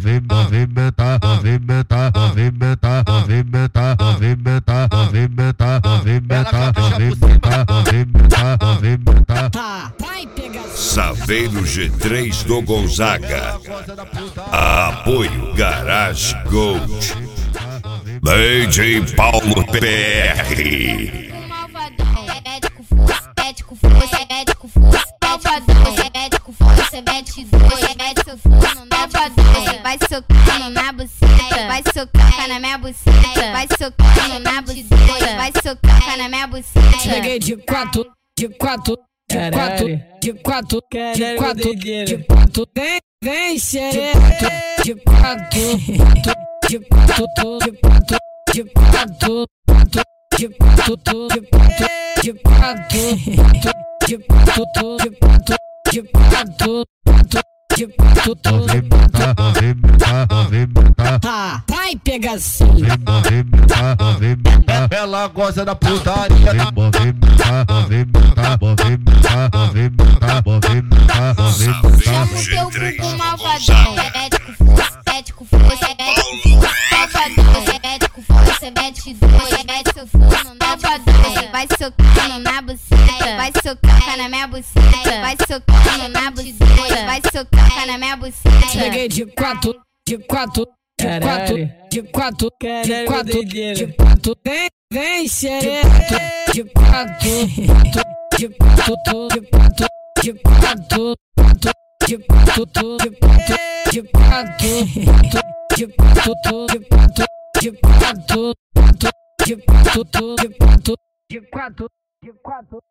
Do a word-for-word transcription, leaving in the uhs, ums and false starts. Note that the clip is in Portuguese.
movimenta, movimenta, movimenta, movimenta, movimenta, movimenta, movimenta, movimenta, movimenta, movimenta. Saveiro G três do Gonzaga. Apoio Garage Gold. D J Paulo P R. Médico força, médico força, médico força, malvadão, médico força, médico força, médico força, malvadão, vai socando na buceta, vai socar na minha buceta, vai socando na buceta, vai socar na minha buceta. Cheguei de quatro, de quatro, de quatro, de quatro, de quatro, de quatro, vem, vem xereca, de quatro, de quatro, de quatro, de quatro, de quatro, de quatro, de quatro, de quatro, de quatro, de quatro, de quatro, movimenta, movimenta, movimenta. tá, vai pegação. Movimenta, movimenta. Ela gosta da putaria. Movimenta, movimenta, movimenta, movimenta, movimenta, movimenta. Teu bumbum malvadão, médico força, médico força, médico força, malvadão, médico força, médico força, médico força, malvadão, vai socando na buceta, vai socar na minha buceta, vai socando na buceta, vai socar na minha buceta. Cheguei de quatro, de quatro, de quatro, de quatro, de quatro, de quatro, vem, vem xereca, de quatro, de quatro, de quatro, de quatro, de quatro, de quatro, de quatro, de quatro, de quatro, de quatro, de quatro, de quatro, de quatro, de quatro.